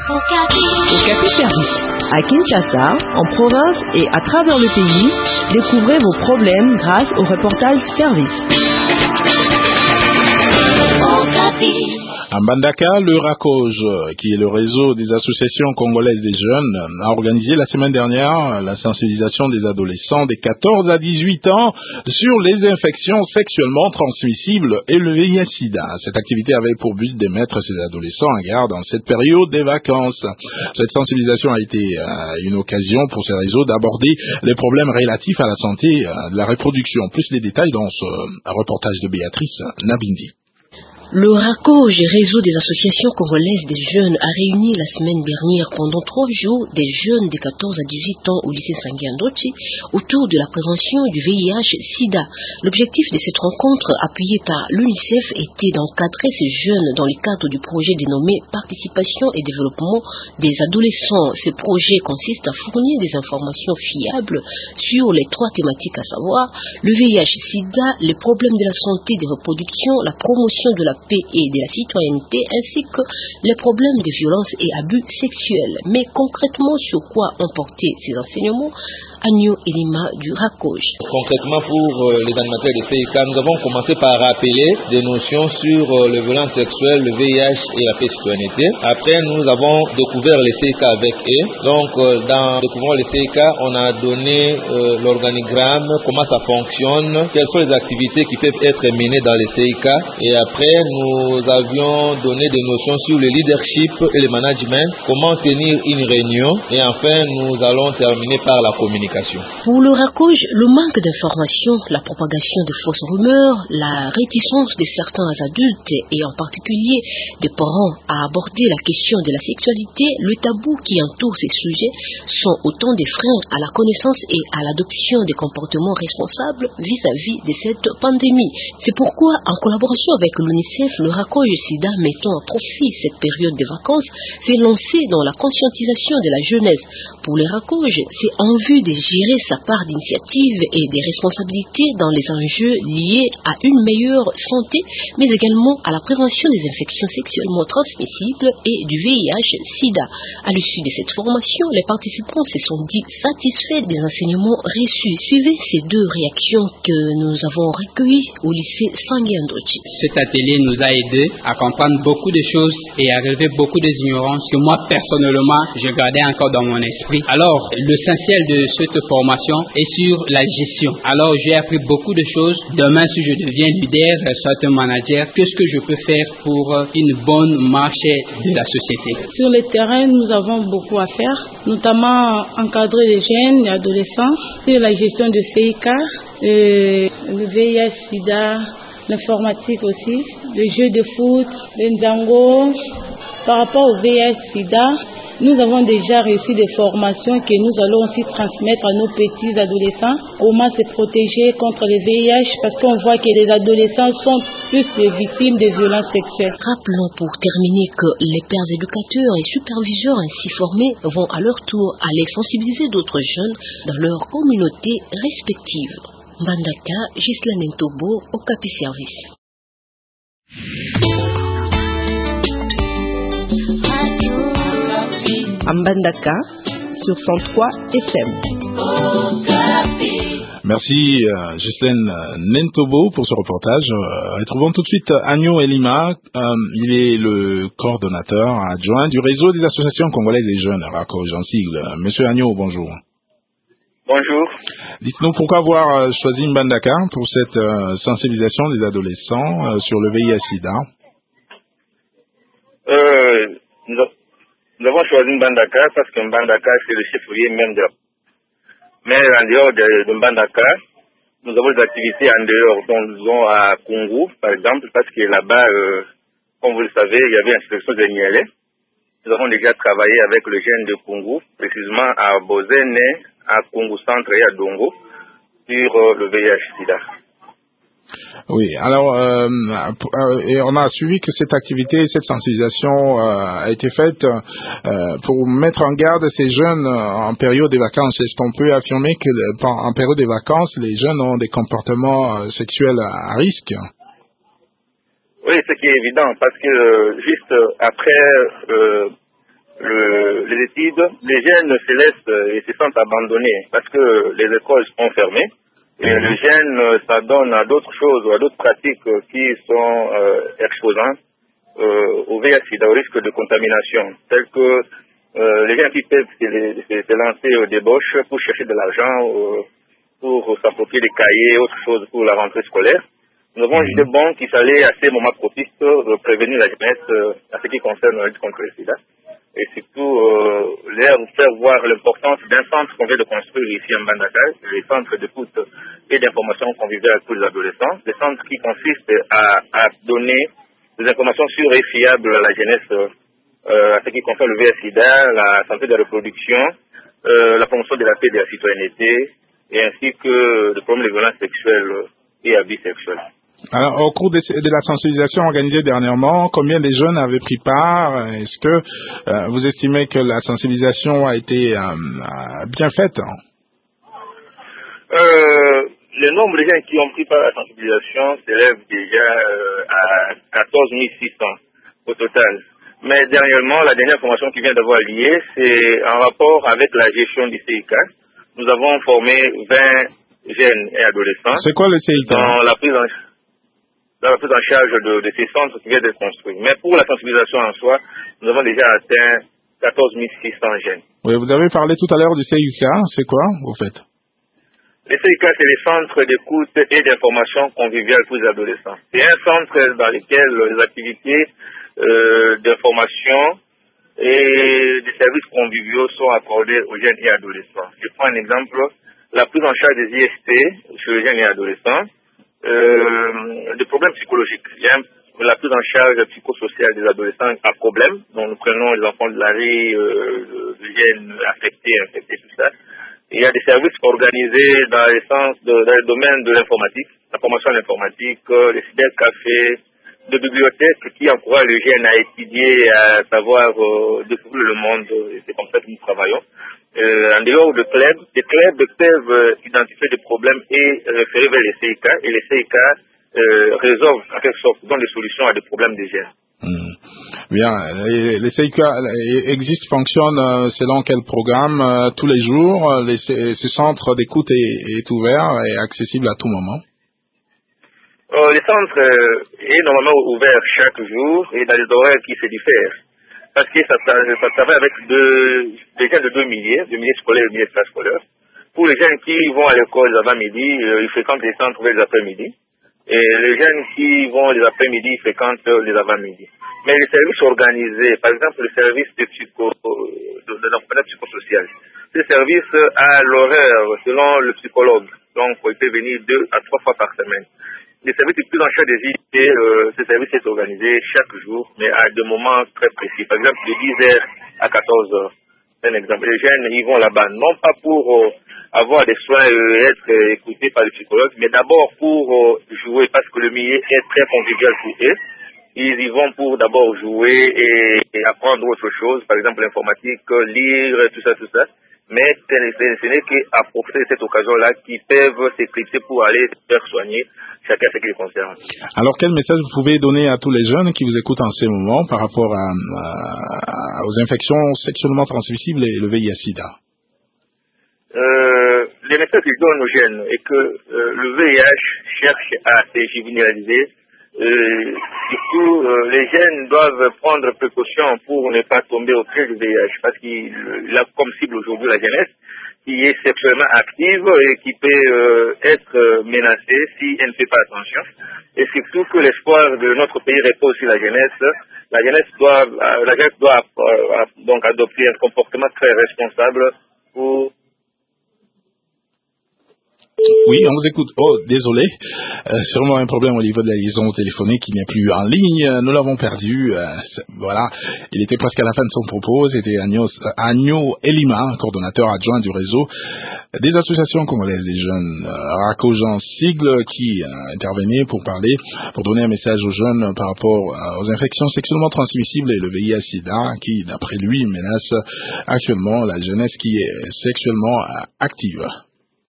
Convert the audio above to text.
Okapi Service. À Kinshasa, en province et à travers le pays, découvrez vos problèmes grâce au reportage service. À Mbandaka, le RACOJ, qui est le réseau des associations congolaises des jeunes, a organisé la semaine dernière la sensibilisation des adolescents de 14 à 18 ans sur les infections sexuellement transmissibles et le VIH-Sida. Cette activité avait pour but de mettre ces adolescents en garde en cette période des vacances. Cette sensibilisation a été une occasion pour ces réseaux d'aborder les problèmes relatifs à la santé de la reproduction. Plus les détails dans ce reportage de Béatrice Nabindi. Le RACOJ, réseau des associations congolaises des jeunes, a réuni la semaine dernière pendant 3 jours des jeunes de 14 à 18 ans au lycée Sangiandochi autour de la prévention du VIH-Sida. L'objectif de cette rencontre, appuyée par l'UNICEF, était d'encadrer ces jeunes dans le cadre du projet dénommé Participation et développement des adolescents. Ce projet consiste à fournir des informations fiables sur les 3 thématiques, à savoir le VIH-Sida, les problèmes de la santé des reproductions, la promotion de la paix et de la citoyenneté, ainsi que les problèmes de violence et abus sexuels. Mais concrètement, sur quoi ont porté ces enseignements? Agneau Elima du RACOJ. Concrètement, pour les animateurs de CIK, nous avons commencé par rappeler des notions sur les violences sexuelles, le VIH et la paix citoyenneté. Après, nous avons découvert les CIK avec eux. Donc, dans découvrant les CIK, on a donné l'organigramme, comment ça fonctionne, quelles sont les activités qui peuvent être menées dans les CIK. Et après, nous avions donné des notions sur le leadership et le management, comment tenir une réunion. Et enfin, nous allons terminer par la communication. Pour le RACOJ, le manque d'information, la propagation de fausses rumeurs, la réticence de certains adultes et en particulier des parents à aborder la question de la sexualité, le tabou qui entoure ces sujets sont autant des freins à la connaissance et à l'adoption des comportements responsables vis-à-vis de cette pandémie. C'est pourquoi, en collaboration avec l'UNICEF, le RACOJ SIDA mettant à profit cette période de vacances, s'est lancé dans la conscientisation de la jeunesse. Pour les RACOJ, c'est en vue de gérer sa part d'initiative et des responsabilités dans les enjeux liés à une meilleure santé, mais également à la prévention des infections sexuellement transmissibles et du VIH-Sida. À l'issue de cette formation, les participants se sont dit satisfaits des enseignements reçus. Suivez ces 2 réactions que nous avons recueillies au lycée Sangiandochi. Cet atelier nous a aidés à comprendre beaucoup de choses et à relever beaucoup des ignorances que moi, personnellement, je gardais encore dans mon esprit. Alors, l'essentiel de cette formation est sur la gestion. Alors, j'ai appris beaucoup de choses. Demain, si je deviens leader, soit un manager, qu'est-ce que je peux faire pour une bonne marche de la société? Sur le terrain, nous avons beaucoup à faire, notamment encadrer les jeunes et adolescents sur la gestion de CIK, le VIH-Sida, l'informatique aussi, les jeux de foot, les ndango. Par rapport au VIH-Sida, nous avons déjà reçu des formations que nous allons aussi transmettre à nos petits adolescents. Comment se protéger contre le VIH, parce qu'on voit que les adolescents sont plus les victimes de violences sexuelles. Rappelons pour terminer que les pères éducateurs et superviseurs ainsi formés vont à leur tour aller sensibiliser d'autres jeunes dans leurs communautés respectives. Mbandaka, Ghislaine Ntobo, Okapi Service. Mbandaka sur 103 FM. Merci Ghislaine Nentobo pour ce reportage. Retrouvons tout de suite Agneau Elima. Il est le coordonnateur adjoint du réseau des associations congolaises des jeunes, RACOJ en sigle. Monsieur Agneau, bonjour. Bonjour. Dites-nous pourquoi avoir choisi Mbandaka pour cette sensibilisation des adolescents sur le VIH-Sida. Nous avons choisi Mbandaka parce que Mbandaka c'est le chef-lieu même de la... Mais en dehors de Mbandaka, nous avons des activités en dehors, dont nous avons à Kungu, par exemple, parce que là-bas, comme vous le savez, il y avait une sélection de Niélé. Nous avons déjà travaillé avec le jeune de Kungu, précisément à Bozene, à Kungu Centre et à Dongo, sur le VIH-Sida. Oui, alors et on a suivi que cette activité, cette sensibilisation a été faite pour mettre en garde ces jeunes en période des vacances. Est-ce qu'on peut affirmer que en période des vacances, les jeunes ont des comportements sexuels à risque? Oui, ce qui est évident, parce que juste après les études, les jeunes se laissent et se sentent abandonnés parce que les écoles sont fermées. Et les jeunes s'adonnent à d'autres choses ou à d'autres pratiques qui sont exposantes au VIH-Sida, au risque de contamination, telles que les gens qui peuvent se lancer aux débauches pour chercher de l'argent, pour s'approprier des cahiers, autre chose pour la rentrée scolaire. Nous avons jugé bon qu'il fallait à ces moments propices prévenir la jeunesse à ce qui concerne la lutte contre le sida. Et surtout leur faire voir l'importance d'un centre qu'on vient de construire ici en Mbandaka, les centres d'écoute et d'information conviviale pour les adolescents, des centres qui consistent à donner des informations sûres et fiables à la jeunesse à ce qui concerne le VIH-Sida, la santé de la reproduction, la promotion de la paix et de la citoyenneté, et ainsi que le problème de violences sexuelles et abus sexuels. Alors, au cours de la sensibilisation organisée dernièrement, combien de jeunes avaient pris part? Est-ce que vous estimez que la sensibilisation a été bien faite? Le nombre de gens qui ont pris part à la sensibilisation s'élève déjà à 14 600 au total. Mais dernièrement, la dernière formation qui vient d'avoir lieu, c'est en rapport avec la gestion du CIK. Nous avons formé 20 jeunes et adolescents. C'est quoi le CIK? Dans la prise en charge de ces centres qui viennent d'être construits. Mais pour la sensibilisation en soi, nous avons déjà atteint 14 600 jeunes. Oui, vous avez parlé tout à l'heure du CIK. C'est quoi, au fait? Les CIK, c'est les centres d'écoute et d'information conviviale pour les adolescents. C'est un centre dans lequel les activités d'information et des services conviviaux sont accordés aux jeunes et adolescents. Je prends un exemple, la prise en charge des IST chez les jeunes et adolescents, des problèmes psychologiques. Il y a la prise en charge psychosociale des adolescents à problème, dont nous prenons les enfants de la rue, les jeunes infectés, tout ça. Il y a des services organisés dans le domaine de l'informatique, la formation à l'informatique, les cybercafés, de bibliothèques qui encouragent les jeunes à étudier, à savoir découvrir le monde. C'est comme ça que nous travaillons. En dehors de clubs, des clubs peuvent identifier des problèmes et référer vers les CIK. Et les CIK résolvent en quelque sorte, donnent des solutions à des problèmes des jeunes. Bien, les CIK existent, fonctionnent selon quel programme tous les jours? Ce centre d'écoute est ouvert et accessible à tout moment? Le centre est normalement ouvert chaque jour et dans des horaires qui se diffèrent. Parce que ça travaille avec des gens de deux milieux scolaires et milieux extrascolaires. Pour les jeunes qui vont à l'école l'avant-midi, ils fréquentent les centres vers les après-midi. Et les jeunes qui vont les après-midi, ils fréquentent les avant-midi. Mais les services organisés, par exemple le service de l'accompagnement psychosocial, ce service a l'horaire selon le psychologue. Donc, il peut venir 2 à 3 fois par semaine. Les services de prise en charge des idées, ce service est organisé chaque jour, mais à des moments très précis. Par exemple, de 10h à 14h. C'est un exemple. Les jeunes, ils vont là-bas, non pas pour avoir des soins et être écoutés par le psychologue, mais d'abord pour jouer, parce que le milieu est très convivial pour eux. Ils y vont pour d'abord jouer et apprendre autre chose, par exemple l'informatique, lire, tout ça. Mais ce n'est qu'à profiter de cette occasion-là qu'ils peuvent s'éclipser pour aller se faire soigner chacun ce qui les concerne. Alors, quel message vous pouvez donner à tous les jeunes qui vous écoutent en ces moments par rapport aux infections sexuellement transmissibles et le VIH-Sida? Les messages qu'ils donnent aux jeunes est que le VIH cherche à se juvéniliser. Surtout, les jeunes doivent prendre précaution pour ne pas tomber au piège du VIH, parce qu'il a comme cible aujourd'hui la jeunesse qui est sexuellement active et qui peut être menacée si elle ne fait pas attention. Et surtout que l'espoir de notre pays repose sur la jeunesse. La jeunesse doit donc adopter un comportement très responsable pour... Oui, on vous écoute. Oh, désolé. Sûrement un problème au niveau de la liaison téléphonique qui n'est plus en ligne. Nous l'avons perdu. Voilà. Il était presque à la fin de son propos. C'était Agno Elima, coordonnateur adjoint du réseau des associations congolaises des jeunes, RACOJ en sigle, qui intervenait pour donner un message aux jeunes par rapport aux infections sexuellement transmissibles et le VIH-Sida, qui, d'après lui, menace actuellement la jeunesse qui est sexuellement active.